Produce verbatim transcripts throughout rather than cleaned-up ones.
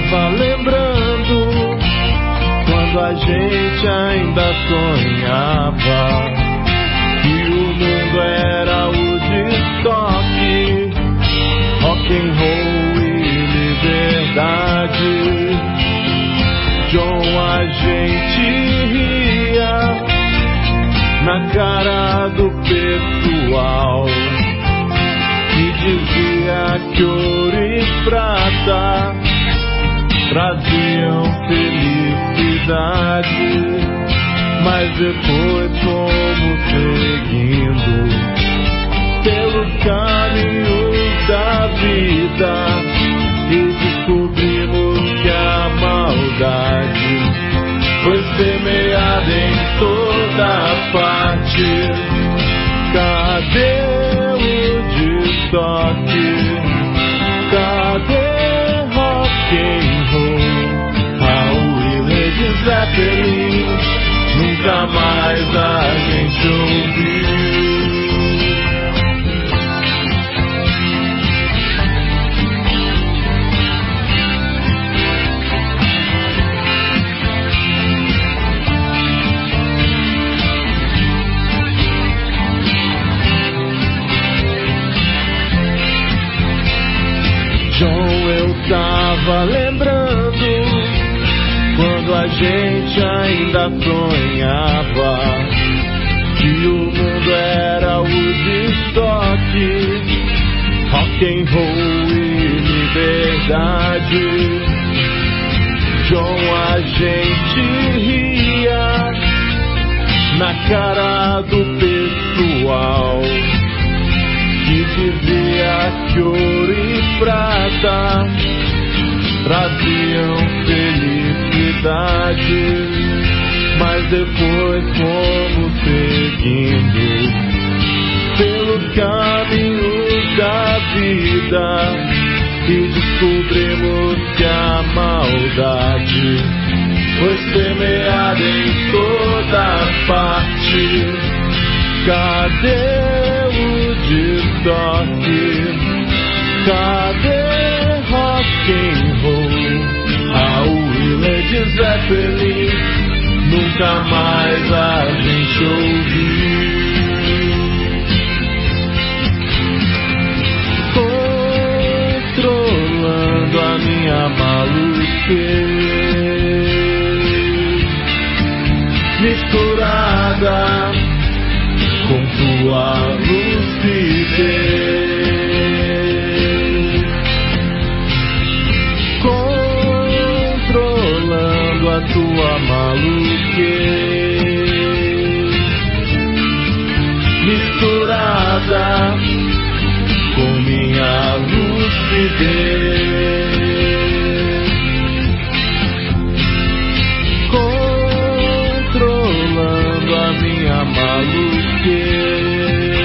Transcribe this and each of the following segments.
tava lembrando quando a gente ainda sonhava que o mundo era o Woodstock, rock and roll e liberdade. John, a gente ria na cara do pessoal que dizia que ouro e prata traziam felicidade, mas depois fomos seguindo pelos caminhos da vida e descobrimos que a maldade foi semeada em toda parte. Cadê o Woodstock? Cadê rock and roll? Raul e Led Zeppelin nunca mais a gente ouviu. John, eu tava lembrando quando a gente ainda sonhava que o mundo era Woodstock, rock and roll e liberdade. John, a gente ria na cara do pessoal que dizia que ouro e prata traziam felicidade, mas depois fomos seguindo pelos caminhos da vida e descobrimos que a maldade foi semeada em toda parte. Cadê o Woodstock? Cadê rock and roll? Raul e Led Zeppelin nunca mais a gente ouviu. Controlando a minha maluquez misturada com tua lucidez, controlando a tua maluquez, misturada com minha lucidez, controlando a minha maluquez,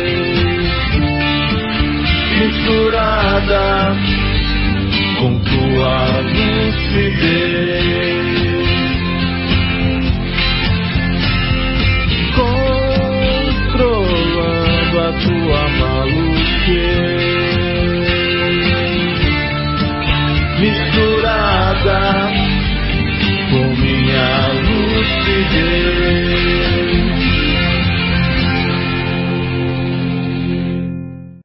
misturada com tua lucidez, controlando a tua maluquez, misturada com minha lucidez.